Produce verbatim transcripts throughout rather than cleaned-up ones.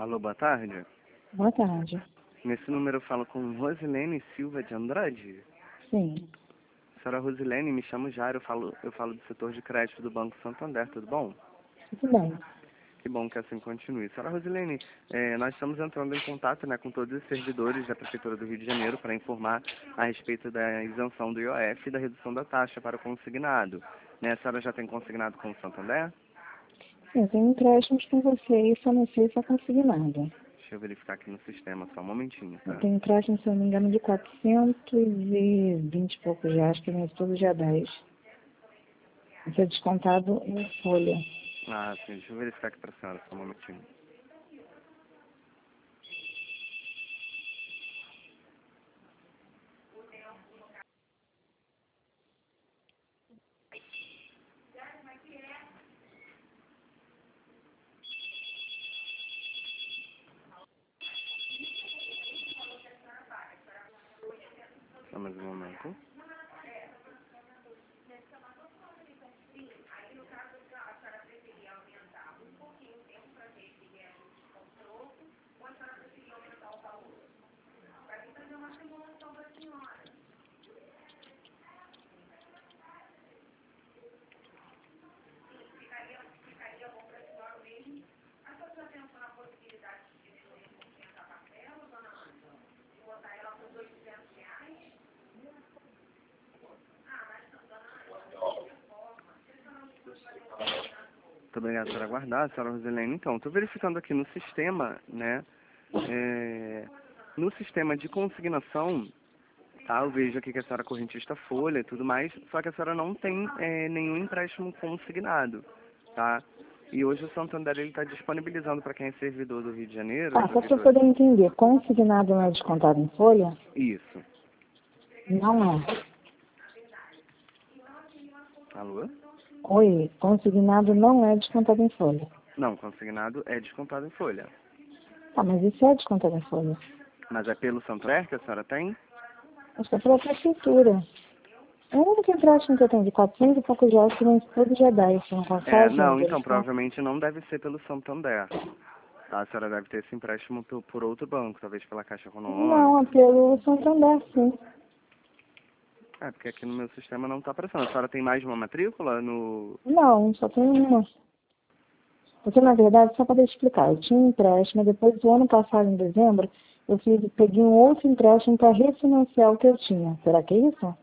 Alô, boa tarde. Boa tarde. Nesse número eu falo com Rosilene Silva de Andrade. Sim. Senhora Rosilene, me chamo Jairo, eu falo, eu falo do setor de crédito do Banco Santander, tudo bom? Tudo bem. Que bom que assim continue. Senhora Rosilene, eh, nós estamos entrando em contato, né, com todos os servidores da Prefeitura do Rio de Janeiro para informar a respeito da isenção do I O F e da redução da taxa para o consignado. Né, a senhora já tem consignado com o Santander? Sim, eu tenho empréstimos com você e só não sei se é consignado. Deixa eu verificar aqui no sistema, só um momentinho, Eu tá? tenho empréstimo, se eu não me engano, de quatrocentos e vinte e poucos reais, que vem todo dia dez. Isso é descontado em folha. Ah, sim, deixa eu verificar aqui para a senhora, só um momentinho. Só mais um momento. Muito obrigado por aguardar, senhora Rosilene. Então, estou verificando aqui no sistema, né? É, no sistema de consignação, tá? Eu vejo aqui que a senhora é correntista folha e tudo mais, só que a senhora não tem é, nenhum empréstimo consignado, tá? E hoje o Santander está disponibilizando para quem é servidor do Rio de Janeiro. Ah, só para eu servidor... poder entender, consignado não é descontado em folha? Isso. Não é. Alô? Oi, consignado não é descontado em folha. Não, consignado é descontado em folha. Tá, mas isso é descontado em folha. Mas é pelo Santander que a senhora tem? Acho que é pela prefeitura. É o único empréstimo que eu tenho de quatrocentos e poucos reais que vem todo dia dez. Você não É, consegue não, então verificar? provavelmente não deve ser pelo Santander. Tá, a senhora deve ter esse empréstimo por, por outro banco, talvez pela Caixa Não, é Econômica. pelo Santander, sim. É, porque aqui no meu sistema não está aparecendo. A senhora tem mais de uma matrícula no... Não, só tem uma. Porque, na verdade, só para explicar, eu tinha um empréstimo, depois do ano passado, em dezembro, eu fiz, peguei um outro empréstimo para refinanciar o que eu tinha. Será que é isso?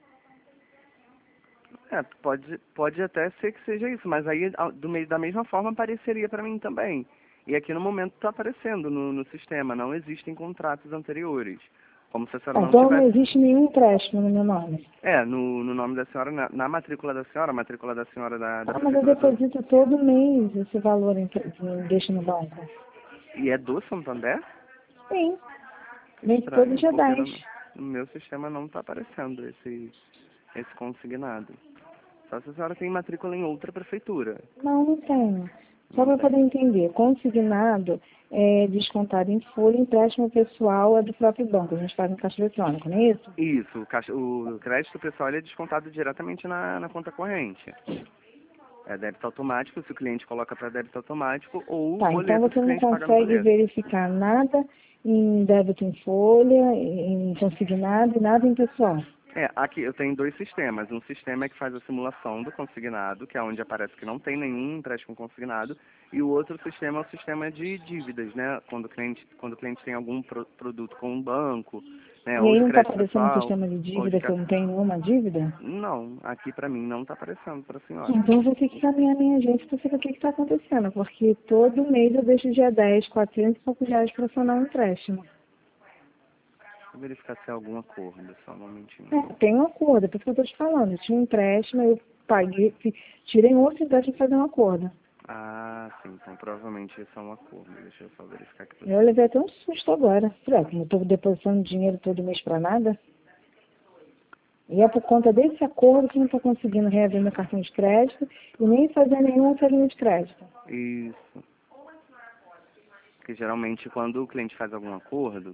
É, pode, pode até ser que seja isso, mas aí a- do meio da mesma forma apareceria para mim também. E aqui no momento está aparecendo no, no sistema, não existem contratos anteriores. Como se a senhora Ah, não então não tivesse... existe nenhum empréstimo no meu nome. É, no, no nome da senhora, na, na matrícula da senhora, a matrícula da senhora da, da Ah, mas eu Prefeitura do... deposito todo mês esse valor em que eu deixo no banco. E é do Santander? Sim, Que vem todo estranho, dia porque dez. no, no meu sistema não está aparecendo esse, esse consignado. Só se a senhora tem matrícula em outra prefeitura. Não, não tenho. Só Não para tem. poder entender, consignado é descontado em folha, empréstimo pessoal é do próprio banco. A gente faz no caixa eletrônico, não é isso? Isso, o, caixa, o crédito pessoal ele é descontado diretamente na, na conta corrente. É débito automático, se o cliente coloca para débito automático, ou Tá, então boleto, se você o não cliente paga no consegue boleto. verificar nada em débito em folha, em consignado e nada em pessoal. É, aqui eu tenho dois sistemas. Um sistema é que faz a simulação do consignado, que é onde aparece que não tem nenhum empréstimo consignado, e o outro sistema é o sistema de dívidas, né? Quando o cliente, quando o cliente tem algum pro, produto com um banco, né? E Ou aí de não está crédito aparecendo um pessoal, sistema de ou de dívida que eu cartão. não tenho nenhuma dívida? Não, aqui para mim não está aparecendo para a senhora. Então eu vou ter que caminhar a minha agência para saber o que está acontecendo, porque todo mês eu deixo dia dez, quatrocentos e poucos reais para acionar um empréstimo. Deixa eu verificar se há algum acordo, só um momentinho. É, tem um acordo, é por isso que eu estou te falando. Eu tinha um empréstimo, eu paguei, fi- tirei um outro empréstimo para fazer um acordo. Ah, sim, então provavelmente esse é um acordo. Deixa eu só verificar aqui para Eu levei até um susto agora. Falei, ah, como eu estou depositando dinheiro todo mês para nada. E é por conta desse acordo que eu não estou conseguindo reaver meu cartão de crédito e nem fazer nenhum outra linha de crédito. Isso. Porque geralmente quando o cliente faz algum acordo,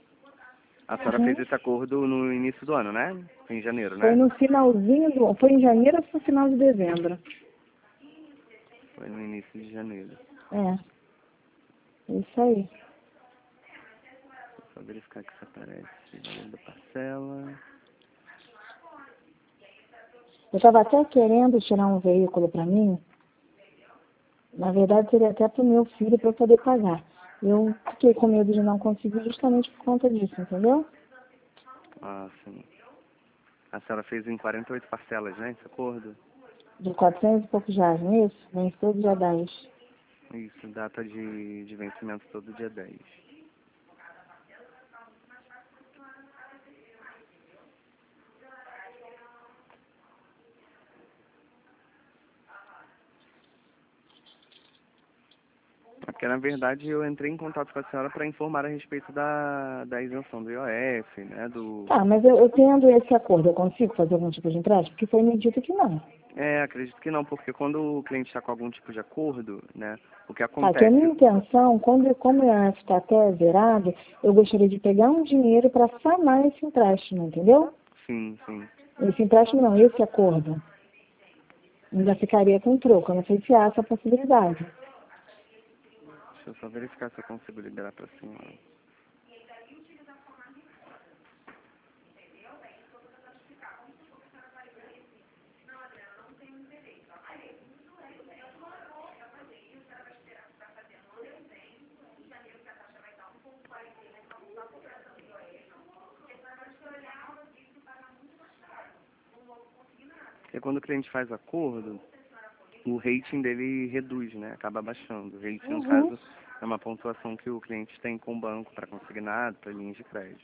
a senhora Uhum. fez esse acordo no início do ano, né? Em janeiro, Foi né? no finalzinho do... Foi em janeiro ou foi no final de dezembro? Foi no início de janeiro. É. Isso aí. Só verificar que isso aparece. Valor da parcela. Eu estava até querendo tirar um veículo para mim. Na verdade, seria até para o meu filho para eu poder pagar. Eu fiquei com medo de não conseguir justamente por conta disso, entendeu? Ah, sim. A senhora fez em quarenta e oito parcelas, né, esse acordo? De quatrocentos e poucos reais, não é isso? Vem todo dia dez. Isso, data de, de vencimento todo dia dez. É porque, na verdade, eu entrei em contato com a senhora para informar a respeito da, da isenção do I O F, né, do... Tá, mas eu, eu tendo esse acordo, eu consigo fazer algum tipo de empréstimo? Porque foi me dito que não. É, acredito que não, porque quando o cliente está com algum tipo de acordo, né, o que Tá, que a minha acontece... intenção, quando, como o I O F está até zerado, eu gostaria de pegar um dinheiro para sanar esse empréstimo, entendeu? Sim, sim. Esse empréstimo não, esse acordo. Ainda ficaria com troco, eu não sei se há essa possibilidade. Deixa eu só verificar se eu consigo liberar para a senhora. Porque quando o cliente faz acordo, o rating dele reduz, né? Acaba baixando. O rating, no Uhum. caso, é uma pontuação que o cliente tem com o banco para consignado, para linhas de crédito.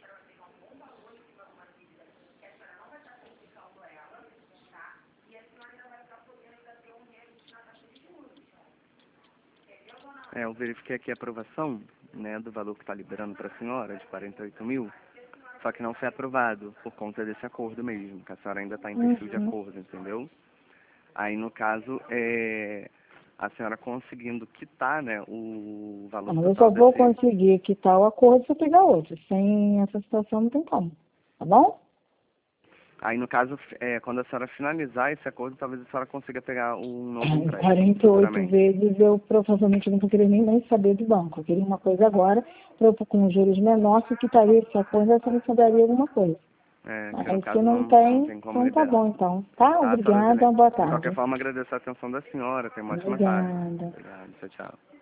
É, eu verifiquei aqui a aprovação, né, do valor que está liberando para a senhora, de quarenta e oito mil, só que não foi aprovado por conta desse acordo mesmo, que a senhora ainda está em perfil de Uhum. acordo, entendeu? Aí, no caso, é, a senhora conseguindo quitar, né, o valor Não, eu só total vou desse... conseguir quitar o acordo se eu pegar outro. Sem essa situação não tem como. Tá bom? Aí, no caso, é, quando a senhora finalizar esse acordo, talvez a senhora consiga pegar um novo empréstimo, quarenta e oito futuramente. vezes eu provavelmente não vou querer nem, nem saber do banco. Eu queria uma coisa agora, pra eu, com juros menores, que quitaria esse acordo, essa me sobraria alguma coisa. É, que no Aí se caso não não, não tem, tem como então tá liberar. bom então. Tá? Tá, senhora Obrigada, Zilene? boa De qualquer tarde. forma, agradeço a atenção da senhora. Tenha uma ótima tarde. Obrigada. Obrigado. Tchau, tchau.